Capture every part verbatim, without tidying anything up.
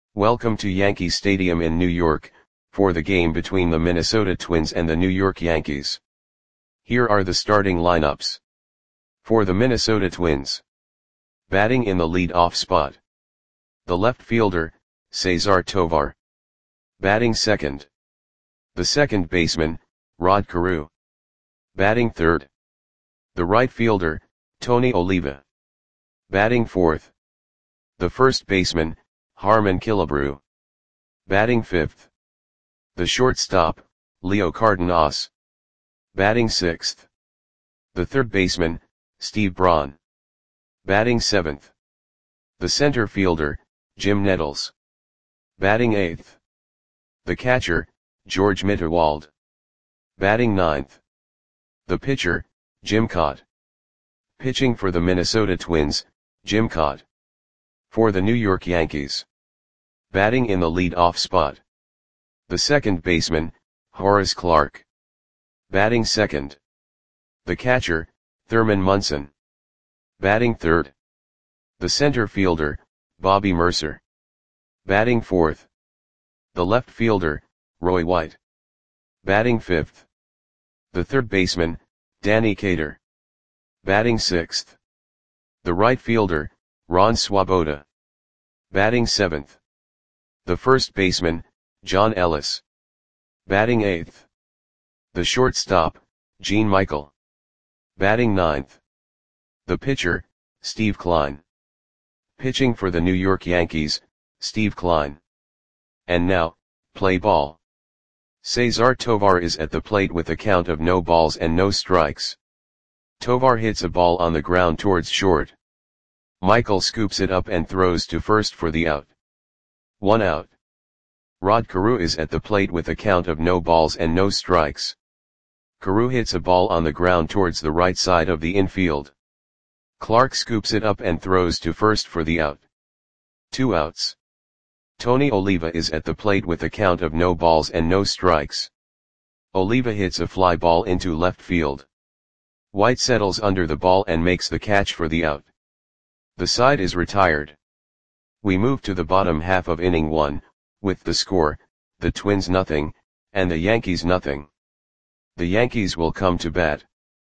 Welcome to Yankee Stadium in New York, for the game between the Minnesota Twins and the New York Yankees. Here are the starting lineups. For the Minnesota Twins. Batting in the lead-off spot. The left fielder, Cesar Tovar. Batting second. The second baseman, Rod Carew. Batting third. The right fielder, Tony Oliva. Batting fourth. The first baseman, Harmon Killebrew. Batting fifth. The shortstop, Leo Cardenas. Batting sixth. The third baseman, Steve Braun. Batting seventh. The center fielder, Jim Nettles. Batting eighth. The catcher, George Mitterwald. Batting ninth. The pitcher, Jim Kaat. Pitching for the Minnesota Twins, Jim Kaat. For the New York Yankees. Batting in the lead-off spot. The second baseman, Horace Clarke. Batting second. The catcher, Thurman Munson. Batting third. The center fielder, Bobby Murcer. Batting fourth. The left fielder, Roy White. Batting fifth. The third baseman, Danny Cater. Batting sixth. The right fielder, Ron Swoboda. Batting seventh. The first baseman, John Ellis. Batting eighth. The shortstop, Gene Michael. Batting ninth. The pitcher, Steve Kline. Pitching for the New York Yankees, Steve Kline. And now, play ball. Cesar Tovar is at the plate with a count of no balls and no strikes. Tovar hits a ball on the ground towards short. Michael scoops it up and throws to first for the out. One out. Rod Carew is at the plate with a count of no balls and no strikes. Carew hits a ball on the ground towards the right side of the infield. Clarke scoops it up and throws to first for the out. Two outs. Tony Oliva is at the plate with a count of no balls and no strikes. Oliva hits a fly ball into left field. White settles under the ball and makes the catch for the out. The side is retired. We move to the bottom half of inning one, with the score, the Twins nothing, and the Yankees nothing. The Yankees will come to bat.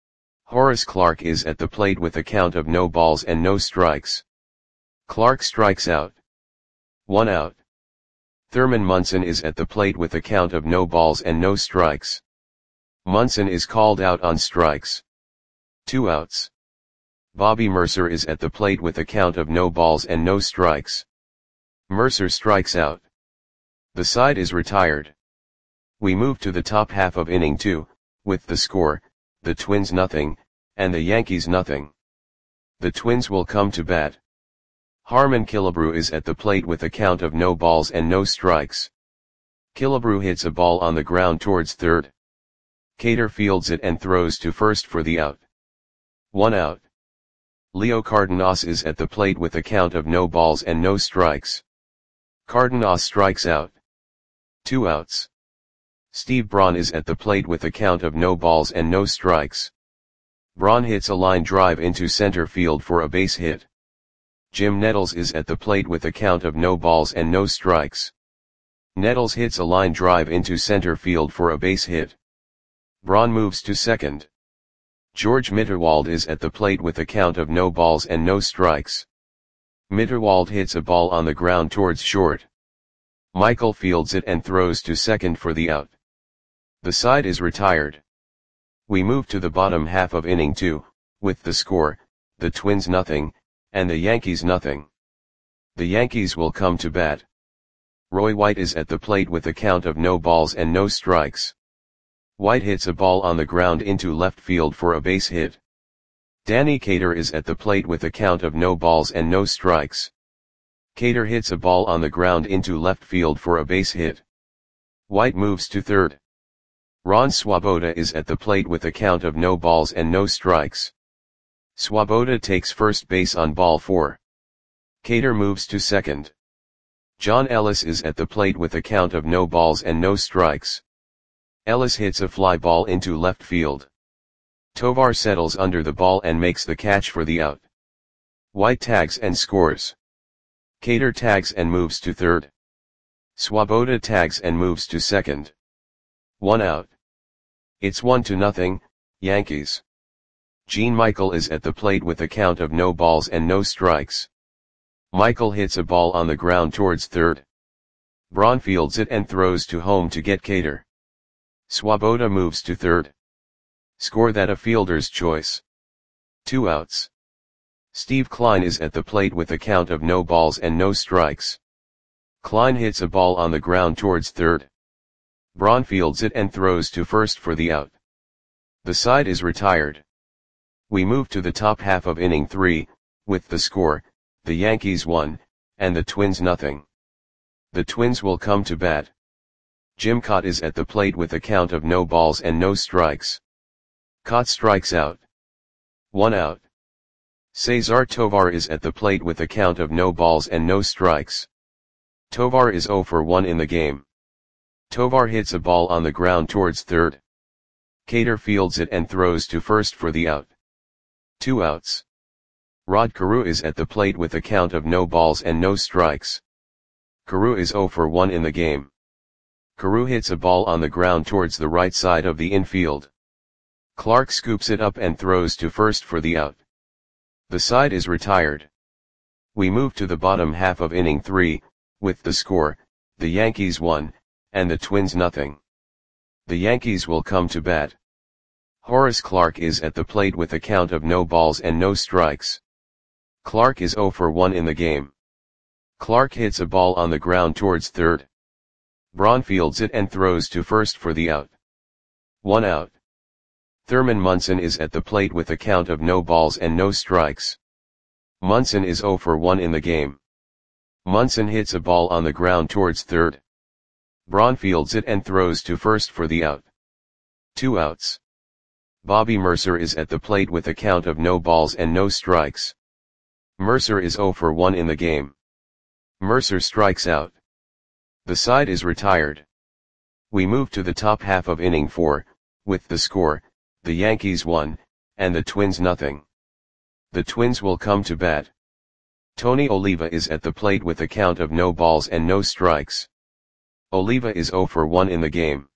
Horace Clarke is at the plate with a count of no balls and no strikes. Clarke strikes out. One out. Thurman Munson is at the plate with a count of no balls and no strikes. Munson is called out on strikes. Two outs. Bobby Murcer is at the plate with a count of no balls and no strikes. Murcer strikes out. The side is retired. We move to the top half of inning two, with the score, the Twins nothing, and the Yankees nothing. The Twins will come to bat. Harmon Killebrew is at the plate with a count of no balls and no strikes. Killebrew hits a ball on the ground towards third. Cater fields it and throws to first for the out. One out. Leo Cardenas is at the plate with a count of no balls and no strikes. Cardenas strikes out. Two outs. Steve Braun is at the plate with a count of no balls and no strikes. Braun hits a line drive into center field for a base hit. Jim Nettles is at the plate with a count of no balls and no strikes. Nettles hits a line drive into center field for a base hit. Braun moves to second. George Mitterwald is at the plate with a count of no balls and no strikes. Mitterwald hits a ball on the ground towards short. Michael fields it and throws to second for the out. The side is retired. We move to the bottom half of inning two, with the score, the Twins nothing, and the Yankees nothing. The Yankees will come to bat. Roy White is at the plate with a count of no balls and no strikes. White hits a ball on the ground into left field for a base hit. Danny Cater is at the plate with a count of no balls and no strikes. Cater hits a ball on the ground into left field for a base hit. White moves to third. Ron Swoboda is at the plate with a count of no balls and no strikes. Swoboda takes first base on ball four. Cater moves to second. John Ellis is at the plate with a count of no balls and no strikes. Ellis hits a fly ball into left field. Tovar settles under the ball and makes the catch for the out. White tags and scores. Cater tags and moves to third. Swoboda tags and moves to second. One out. It's one to nothing, Yankees. Gene Michael is at the plate with a count of no balls and no strikes. Michael hits a ball on the ground towards third. Braun fields it and throws to home to get Cater. Swoboda moves to third. Score that a fielder's choice. Two outs. Steve Klein is at the plate with a count of no balls and no strikes. Klein hits a ball on the ground towards third. Braun fields it and throws to first for the out. The side is retired. We move to the top half of inning three, with the score, the Yankees one, and the Twins nothing. The Twins will come to bat. Jim Kaat is at the plate with a count of no balls and no strikes. Kaat strikes out. One out. Cesar Tovar is at the plate with a count of no balls and no strikes. Tovar is oh for one in the game. Tovar hits a ball on the ground towards third. Cater fields it and throws to first for the out. Two outs. Rod Carew is at the plate with a count of no balls and no strikes. Carew is oh for one in the game. Carew hits a ball on the ground towards the right side of the infield. Clark scoops it up and throws to first for the out. The side is retired. We move to the bottom half of inning three, with the score, the Yankees one, and the Twins nothing. The Yankees will come to bat. Horace Clarke is at the plate with a count of no balls and no strikes. Clarke is oh for one in the game. Clarke hits a ball on the ground towards third. Braun fields it and throws to first for the out. One out. Thurman Munson is at the plate with a count of no balls and no strikes. Munson is oh for one in the game. Munson hits a ball on the ground towards third. Braun fields it and throws to first for the out. Two outs. Bobby Mercer is at the plate with a count of no balls and no strikes. Mercer is oh for one in the game. Mercer strikes out. The side is retired. We move to the top half of inning four, with the score, the Yankees one, and the Twins nothing. The Twins will come to bat. Tony Oliva is at the plate with a count of no balls and no strikes. Oliva is oh for one in the game.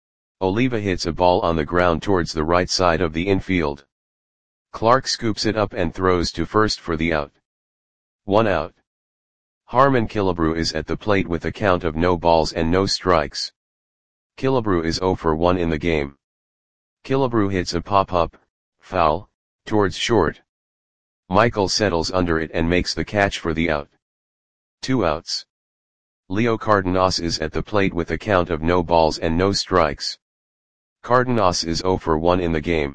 Oliva hits a ball on the ground towards the right side of the infield. Clark scoops it up and throws to first for the out. One out. Harmon Killebrew is at the plate with a count of no balls and no strikes. Killebrew is oh for one in the game. Killebrew hits a pop-up, foul, towards short. Michael settles under it and makes the catch for the out. Two outs. Leo Cardenas is at the plate with a count of no balls and no strikes. Cardenas is oh for one in the game.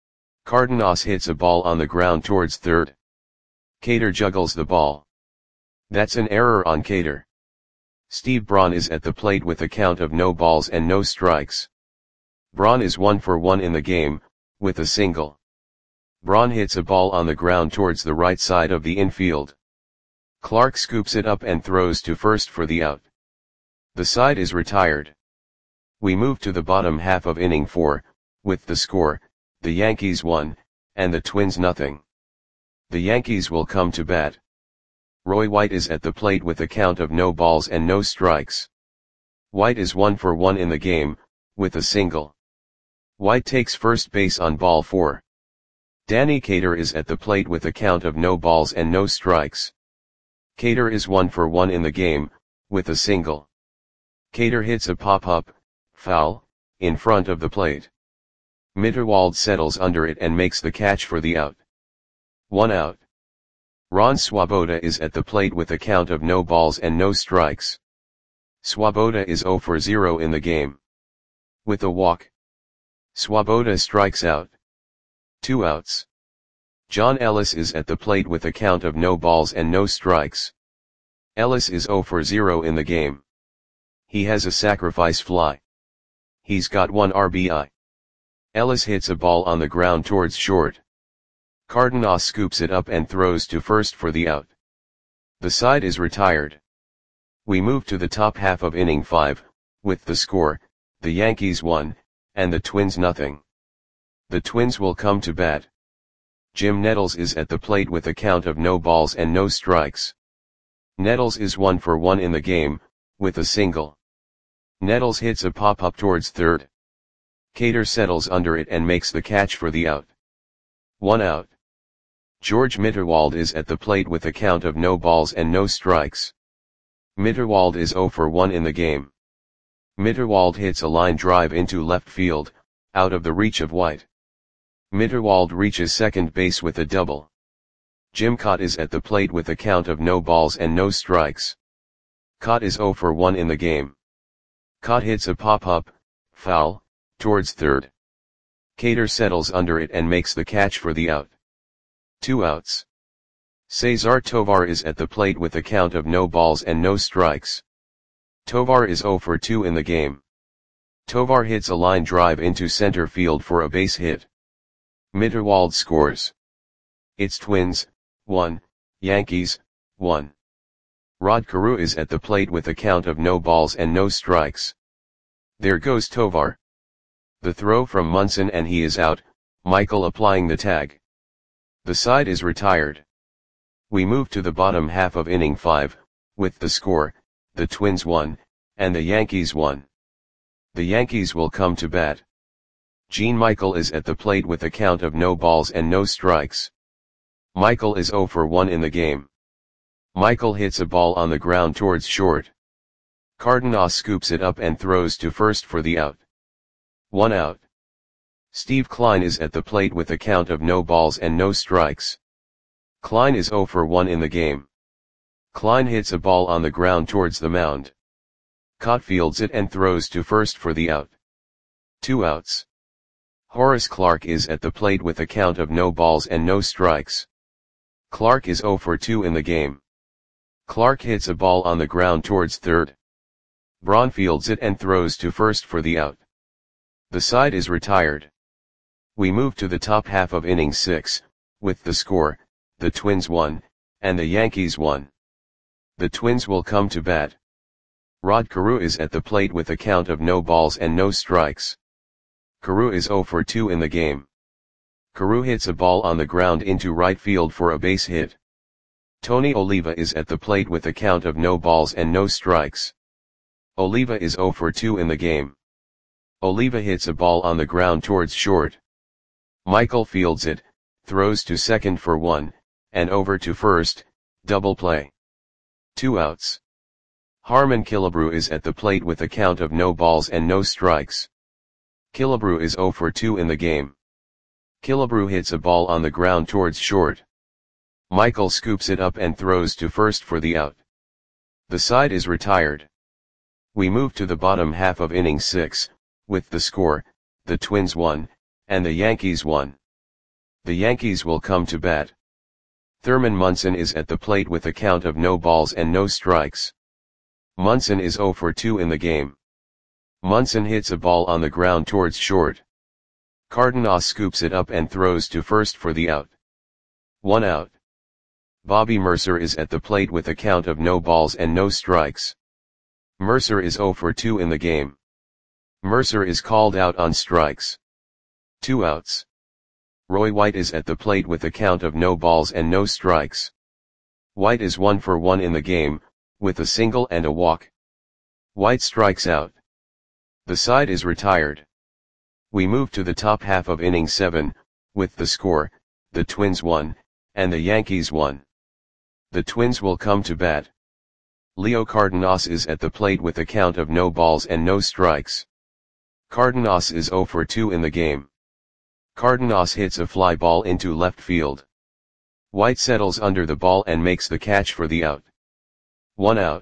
Cardenas hits a ball on the ground towards third. Cater juggles the ball. That's an error on Cater. Steve Braun is at the plate with a count of no balls and no strikes. Braun is one for one in the game, with a single. Braun hits a ball on the ground towards the right side of the infield. Clark scoops it up and throws to first for the out. The side is retired. We move to the bottom half of inning four, with the score, the Yankees one, and the Twins nothing. The Yankees will come to bat. Roy White is at the plate with a count of no balls and no strikes. White is one for one in the game, with a single. White takes first base on ball four. Danny Cater is at the plate with a count of no balls and no strikes. Cater is one for one in the game, with a single. Cater hits a pop-up, foul, in front of the plate. Mitterwald settles under it and makes the catch for the out. One out. Ron Swoboda is at the plate with a count of no balls and no strikes. Swoboda is oh for zero in the game. With a walk. Swoboda strikes out. Two outs. John Ellis is at the plate with a count of no balls and no strikes. Ellis is oh for zero in the game. He has a sacrifice fly. He's got one R B I. Ellis hits a ball on the ground towards short. Cardenas scoops it up and throws to first for the out. The side is retired. We move to the top half of inning five, with the score, the Yankees one, and the Twins nothing. The Twins will come to bat. Jim Nettles is at the plate with a count of no balls and no strikes. Nettles is one for one in the game, with a single. Nettles hits a pop-up towards third. Cater settles under it and makes the catch for the out. One out. George Mitterwald is at the plate with a count of no balls and no strikes. Mitterwald is zero for one in the game. Mitterwald hits a line drive into left field, out of the reach of White. Mitterwald reaches second base with a double. Jim Kaat is at the plate with a count of no balls and no strikes. Kaat is zero for one in the game. Kaat hits a pop-up, foul, towards third. Cater settles under it and makes the catch for the out. Two outs. Cesar Tovar is at the plate with a count of no balls and no strikes. Tovar is zero for two in the game. Tovar hits a line drive into center field for a base hit. Mitterwald scores. It's Twins, one, Yankees, one. Rod Carew is at the plate with a count of no balls and no strikes. There goes Tovar. The throw from Munson and he is out, Michael applying the tag. The side is retired. We move to the bottom half of inning five, with the score, the Twins won, and the Yankees won. The Yankees will come to bat. Gene Michael is at the plate with a count of no balls and no strikes. Michael is zero for one in the game. Michael hits a ball on the ground towards short. Cardenas scoops it up and throws to first for the out. One out. Steve Klein is at the plate with a count of no balls and no strikes. Klein is zero for one in the game. Klein hits a ball on the ground towards the mound. Kaat fields it and throws to first for the out. Two outs. Horace Clarke is at the plate with a count of no balls and no strikes. Clarke is zero for two in the game. Clarke hits a ball on the ground towards third. Braun fields it and throws to first for the out. The side is retired. We move to the top half of inning six, with the score, the Twins won, and the Yankees won. The Twins will come to bat. Rod Carew is at the plate with a count of no balls and no strikes. Carew is zero for two in the game. Carew hits a ball on the ground into right field for a base hit. Tony Oliva is at the plate with a count of no balls and no strikes. Oliva is zero for two in the game. Oliva hits a ball on the ground towards short. Michael fields it, throws to second for one, and over to first, double play. Two outs. Harmon Killebrew is at the plate with a count of no balls and no strikes. Killebrew is zero for two in the game. Killebrew hits a ball on the ground towards short. Michael scoops it up and throws to first for the out. The side is retired. We move to the bottom half of inning six, with the score, the Twins won, and the Yankees won. The Yankees will come to bat. Thurman Munson is at the plate with a count of no balls and no strikes. Munson is zero for two in the game. Munson hits a ball on the ground towards short. Cardenas scoops it up and throws to first for the out. One out. Bobby Mercer is at the plate with a count of no balls and no strikes. Mercer is zero for two in the game. Mercer is called out on strikes. Two outs. Roy White is at the plate with a count of no balls and no strikes. White is one for one in the game, with a single and a walk. White strikes out. The side is retired. We move to the top half of inning seven, with the score, the Twins won, and the Yankees won. The Twins will come to bat. Leo Cardenas is at the plate with a count of no balls and no strikes. Cardenas is zero for two in the game. Cardenas hits a fly ball into left field. White settles under the ball and makes the catch for the out. One out.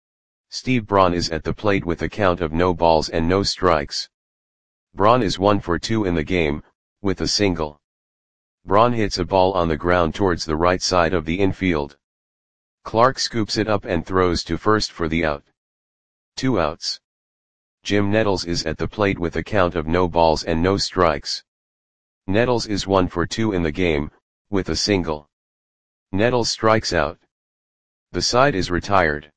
Steve Braun is at the plate with a count of no balls and no strikes. Braun is one for two in the game, with a single. Braun hits a ball on the ground towards the right side of the infield. Clarke scoops it up and throws to first for the out. Two outs. Jim Nettles is at the plate with a count of no balls and no strikes. Nettles is one for two in the game, with a single. Nettles strikes out. The side is retired.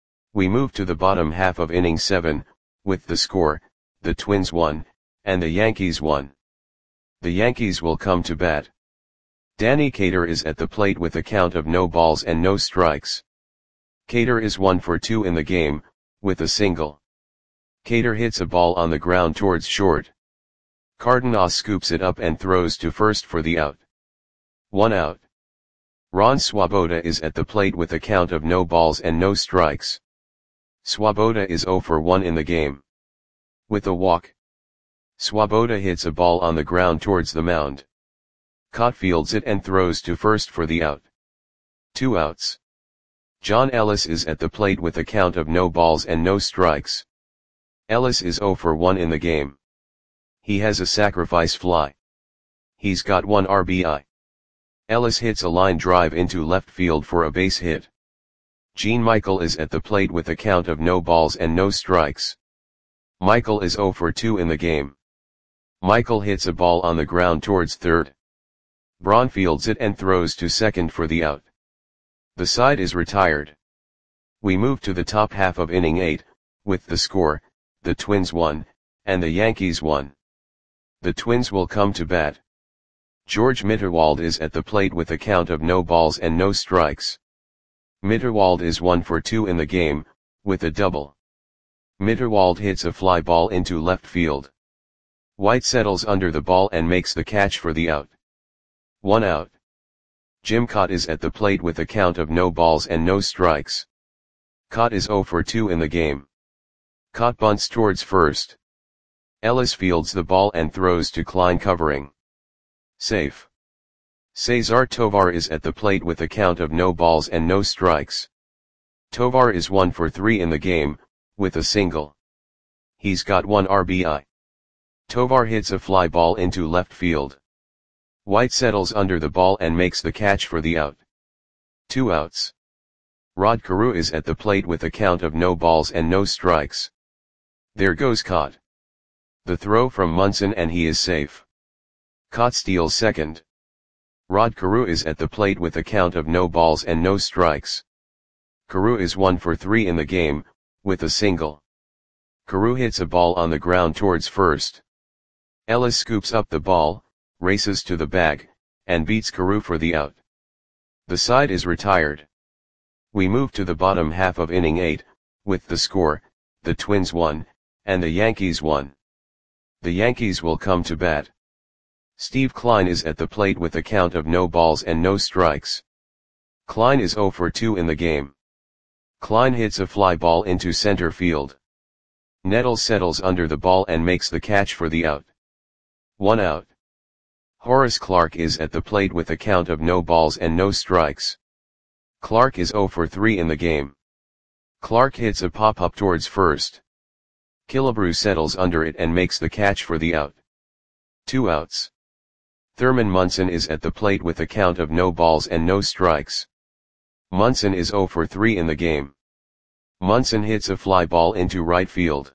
We move to the bottom half of inning seven, with the score, the Twins won, and the Yankees won. The Yankees will come to bat. Danny Cater is at the plate with a count of no balls and no strikes. Cater is one for two in the game, with a single. Cater hits a ball on the ground towards short. Cardenas scoops it up and throws to first for the out. One out. Ron Swoboda is at the plate with a count of no balls and no strikes. Swoboda is zero for one in the game. With a walk. Swoboda hits a ball on the ground towards the mound. Cott fields it and throws to first for the out. Two outs. John Ellis is at the plate with a count of no balls and no strikes. Ellis is zero for one in the game. He has a sacrifice fly. He's got one R B I. Ellis hits a line drive into left field for a base hit. Gene Michael is at the plate with a count of no balls and no strikes. Michael is zero for two in the game. Michael hits a ball on the ground towards third. Braun fields it and throws to second for the out. The side is retired. We move to the top half of inning eight, with the score, the Twins won, and the Yankees won. The Twins will come to bat. George Mitterwald is at the plate with a count of no balls and no strikes. Mitterwald is one for two in the game, with a double. Mitterwald hits a fly ball into left field. White settles under the ball and makes the catch for the out. One out. Jim Cott is at the plate with a count of no balls and no strikes. Cott is zero for two in the game. Cott bunts towards first. Ellis fields the ball and throws to Klein covering. Safe. Cesar Tovar is at the plate with a count of no balls and no strikes. Tovar is one for three in the game, with a single. He's got one R B I. Tovar hits a fly ball into left field. White settles under the ball and makes the catch for the out. Two outs. Rod Carew is at the plate with a count of no balls and no strikes. There goes Cott. The throw from Munson and he is safe. Cott steals second. Rod Carew is at the plate with a count of no balls and no strikes. Carew is one for three in the game, with a single. Carew hits a ball on the ground towards first. Ellis scoops up the ball, races to the bag, and beats Carew for the out. The side is retired. We move to the bottom half of inning eight, with the score, the Twins won, and the Yankees won. The Yankees will come to bat. Steve Klein is at the plate with a count of no balls and no strikes. Klein is zero for two in the game. Klein hits a fly ball into center field. Nettles settles under the ball and makes the catch for the out. One out. Horace Clarke is at the plate with a count of no balls and no strikes. Clarke is zero for three in the game. Clarke hits a pop-up towards first. Killebrew settles under it and makes the catch for the out. Two outs. Thurman Munson is at the plate with a count of no balls and no strikes. Munson is zero for three in the game. Munson hits a fly ball into right field.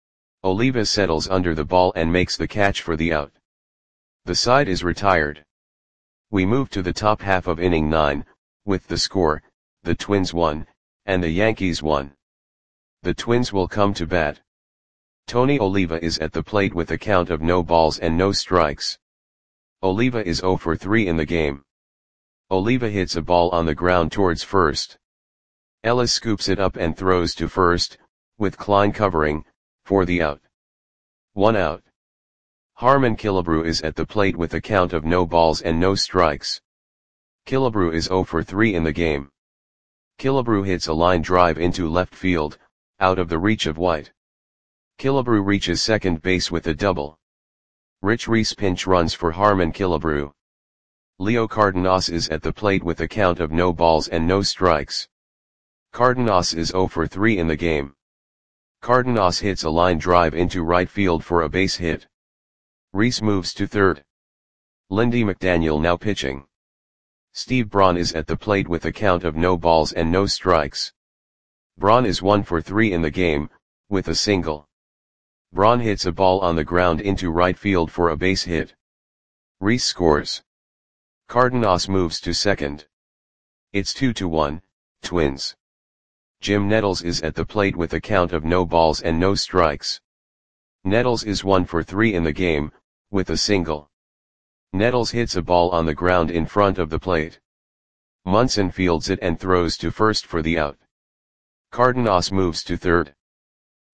Oliva settles under the ball and makes the catch for the out. The side is retired. We move to the top half of inning nine, with the score, the Twins won, and the Yankees won. The Twins will come to bat. Tony Oliva is at the plate with a count of no balls and no strikes. Oliva is zero for three in the game. Oliva hits a ball on the ground towards first. Ellis scoops it up and throws to first, with Klein covering, for the out. One out. Harmon Killebrew is at the plate with a count of no balls and no strikes. Killebrew is zero for three in the game. Killebrew hits a line drive into left field, out of the reach of White. Killebrew reaches second base with a double. Rich Reese pinch runs for Harmon Killebrew. Leo Cardenas is at the plate with a count of no balls and no strikes. Cardenas is zero for three in the game. Cardenas hits a line drive into right field for a base hit. Reese moves to third. Lindy McDaniel now pitching. Steve Braun is at the plate with a count of no balls and no strikes. Braun is one for three in the game, with a single. Braun hits a ball on the ground into right field for a base hit. Reese scores. Cardenas moves to second. It's two to one, Twins. Jim Nettles is at the plate with a count of no balls and no strikes. Nettles is one for three in the game, with a single. Nettles hits a ball on the ground in front of the plate. Munson fields it and throws to first for the out. Cardenas moves to third.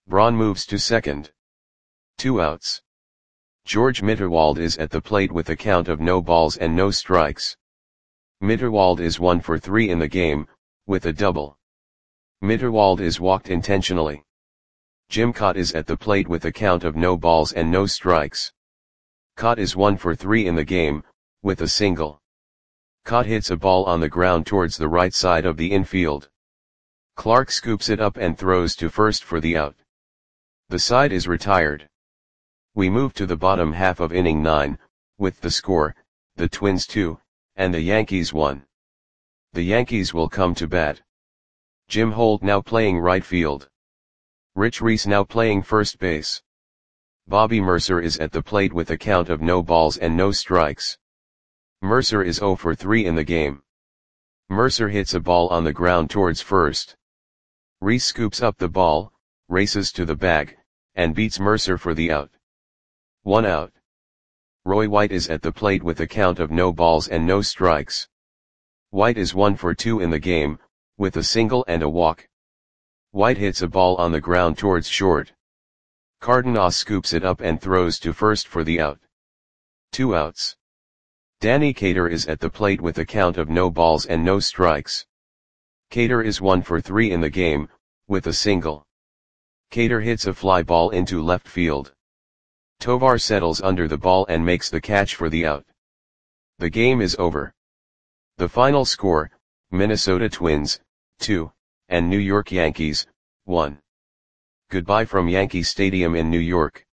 Braun moves to second. Two outs. George Mitterwald is at the plate with a count of no balls and no strikes. Mitterwald is one for three in the game, with a double. Mitterwald is walked intentionally. Jim Kaat is at the plate with a count of no balls and no strikes. Kaat is one for three in the game, with a single. Kaat hits a ball on the ground towards the right side of the infield. Clark scoops it up and throws to first for the out. The side is retired. We move to the bottom half of inning nine, with the score, the Twins two, and the Yankees one. The Yankees will come to bat. Jim Holt now playing right field. Rich Reese now playing first base. Bobby Mercer is at the plate with a count of no balls and no strikes. Mercer is zero for three in the game. Mercer hits a ball on the ground towards first. Reese scoops up the ball, races to the bag, and beats Mercer for the out. One out. Roy White is at the plate with a count of no balls and no strikes. White is one for two in the game, with a single and a walk. White hits a ball on the ground towards short. Cardenas scoops it up and throws to first for the out. Two outs. Danny Cater is at the plate with a count of no balls and no strikes. Cater is one for three in the game, with a single. Cater hits a fly ball into left field. Tovar settles under the ball and makes the catch for the out. The game is over. The final score, Minnesota Twins, two, and New York Yankees, one. Goodbye from Yankee Stadium in New York.